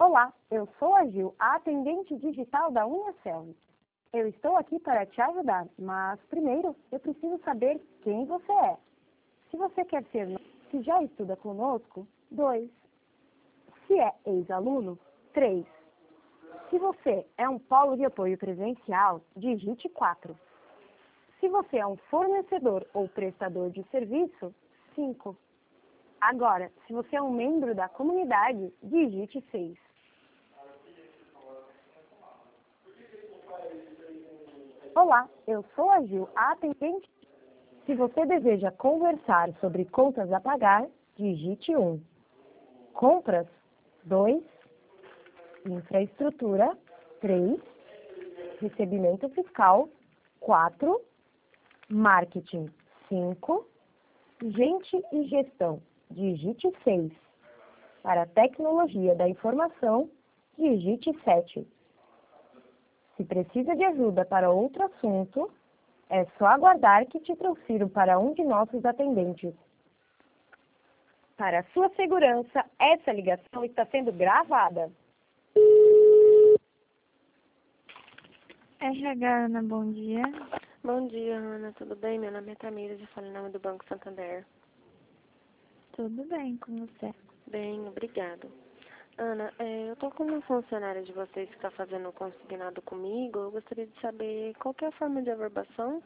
Olá, eu sou a Gil, a atendente digital da UniaSelv. Eu estou aqui para te ajudar, mas primeiro eu preciso saber quem você é. Se você quer ser, se já estuda conosco, 2. Se é ex-aluno, 3. Se você é um polo de apoio presencial, digite 4. Se você é um fornecedor ou prestador de serviço, 5. Agora, se você é um membro da comunidade, digite 6. Olá, eu sou a Gil, a atendente. Se você deseja conversar sobre contas a pagar, digite 1. Compras, 2. Infraestrutura, 3. Recebimento fiscal, 4. Marketing, 5. Gente e gestão, digite 6. Para tecnologia da informação, digite 7. Se precisa de ajuda para outro assunto, é só aguardar que te transfiro para um de nossos atendentes. Para sua segurança, essa ligação está sendo gravada. RH, Ana, bom dia. Bom dia, Ana. Tudo bem? Meu nome é Tamires, eu falo em nome do Banco Santander. Tudo bem com você? Bem, obrigado. Ana, eu tô com uma funcionária de vocês que está fazendo o consignado comigo. Eu gostaria de saber qual que é a forma de averbação.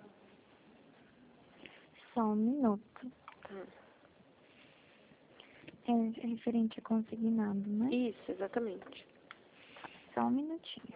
Só um minuto. Tá. É referente a consignado, né? Isso, exatamente. Só um minutinho.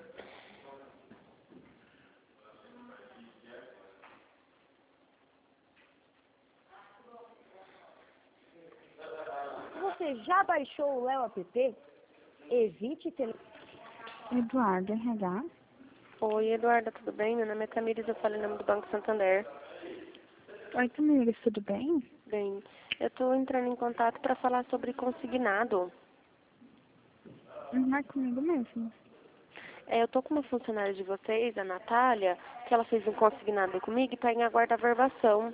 Você já baixou o Léo app? Evite ter... Eduardo, RH. Oi, Eduarda, tudo bem? Meu nome é Tamires, eu falo em nome do Banco Santander. Oi, Tamires, tudo bem? Bem, eu estou entrando em contato para falar sobre consignado. Não é comigo mesmo. Eu tô com uma funcionária de vocês, a Natália, que ela fez um consignado comigo e está em aguardo da averbação.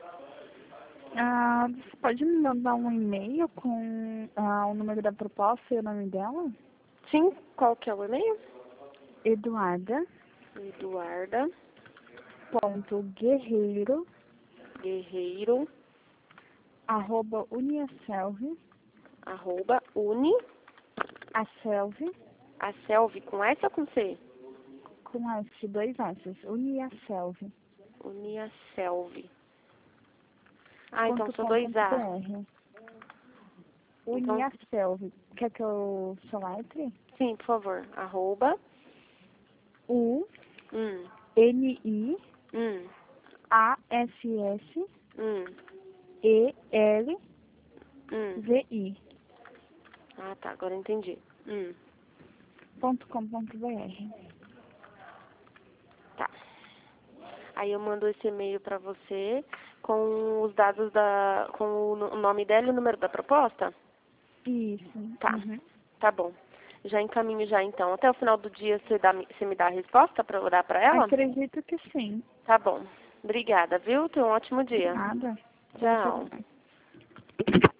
Você pode me mandar um e-mail com o número da proposta e o nome dela? Sim, qual que é o e-mail? Eduarda. Eduarda. Guerreiro. Guerreiro. @uniaselv. @uni. A Selv com S ou com C? Com S, 2 S. Uniaselv. Uniaselv. Então são 2 A. Uniaselv. Quer que eu soletre? Sim, por favor. U. Hum. N-I. Hum. A-S-S. Hum. E-L. Hum. V-I. Tá, agora entendi. .com.br. Tá. Aí eu mando esse e-mail para você com os dados com o nome dela e o número da proposta? Isso. Tá. Uhum. Tá bom. Já encaminho já então. Até o final do dia você me dá a resposta para eu dar para ela? Acredito que sim. Tá bom. Obrigada, viu? Tenha um ótimo dia. Nada. Tchau.